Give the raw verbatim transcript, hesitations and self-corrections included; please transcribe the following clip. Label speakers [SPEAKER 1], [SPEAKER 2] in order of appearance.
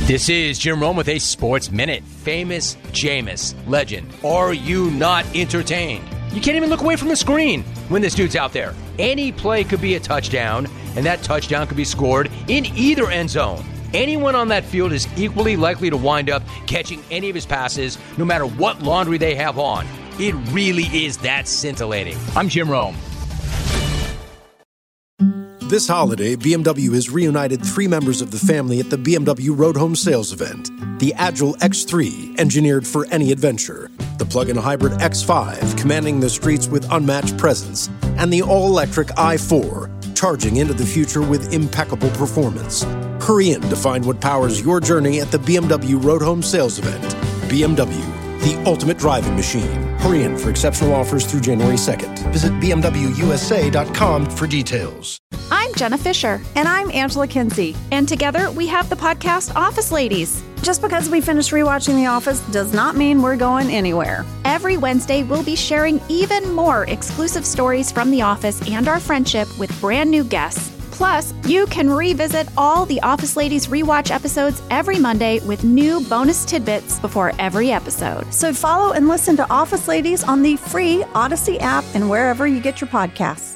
[SPEAKER 1] This is Jim Rome with a Sports Minute. Famous Jameis, legend. Are you not entertained? You can't even look away from the screen when this dude's out there. Any play could be a touchdown, and that touchdown could be scored in either end zone. Anyone on that field is equally likely to wind up catching any of his passes, no matter what laundry they have on. It really is that scintillating. I'm Jim Rome.
[SPEAKER 2] This holiday, B M W has reunited three members of the family at the B M W Road Home Sales event. The Agile X three, engineered for any adventure. The plug-in hybrid X five, commanding the streets with unmatched presence. And the all-electric i four, charging into the future with impeccable performance. Hurry in to find what powers your journey at the B M W Road Home Sales event. B M W, the ultimate driving machine. Hurry in for exceptional offers through January second. Visit b m w u s a dot com for details.
[SPEAKER 3] I'm Jenna Fisher.
[SPEAKER 4] And I'm Angela Kinsey.
[SPEAKER 3] And together we have the podcast Office Ladies.
[SPEAKER 4] Just because we finished rewatching The Office does not mean we're going anywhere.
[SPEAKER 3] Every Wednesday, we'll be sharing even more exclusive stories from The Office and our friendship with brand new guests. Plus, you can revisit all the Office Ladies rewatch episodes every Monday with new bonus tidbits before every episode.
[SPEAKER 4] So follow and listen to Office Ladies on the free Odyssey app and wherever you get your podcasts.